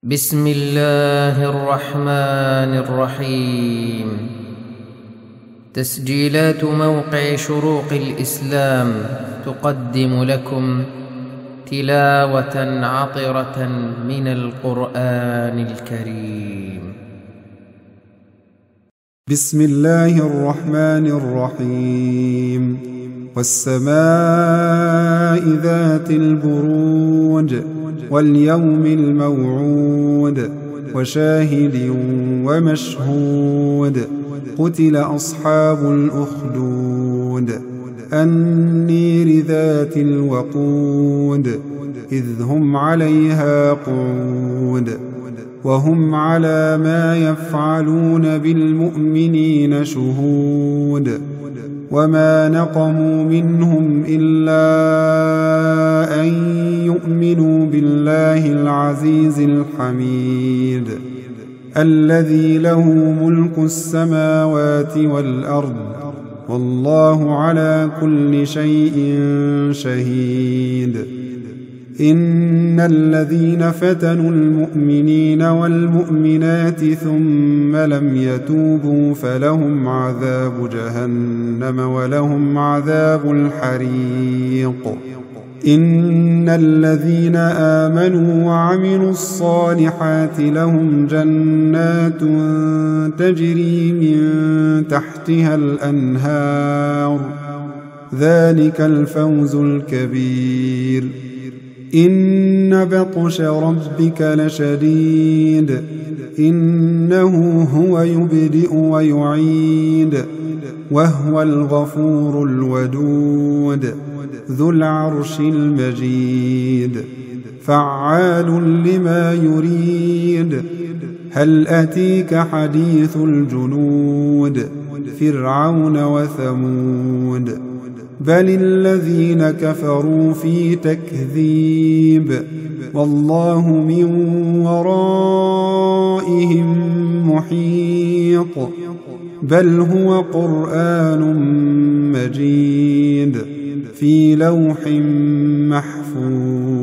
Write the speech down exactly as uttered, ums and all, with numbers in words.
بسم الله الرحمن الرحيم. تسجيلات موقع شروق الإسلام تقدم لكم تلاوة عطرة من القرآن الكريم. بسم الله الرحمن الرحيم. والسماء ذات البروج واليوم الموعود وشاهد ومشهود. قتل أصحاب الأخدود النير ذات الوقود إذ هم عليها قعود وهم على ما يفعلون بالمؤمنين شهود. وما نقموا منهم إلا أن يؤمنوا بالله العزيز الحميد الذي له ملك السماوات والأرض والله على كل شيء شهيد. إن الذين فتنوا المؤمنين والمؤمنات ثم لم يتوبوا فلهم عذاب جهنم ولهم عذاب الحريق. إن الذين آمنوا وعملوا الصالحات لهم جنات تجري من تحتها الأنهار ذلك الفوز الكبير. إن بطش ربك لشديد إنه هو يبدئ ويعيد وهو الغفور الودود ذو العرش المجيد فعال لما يريد. هل أتيك حديث الجنود فرعون وثمود بل الذين كفروا في تكذيب والله من ورائهم محيط. بل هو قرآن مجيد في لوح محفوظ.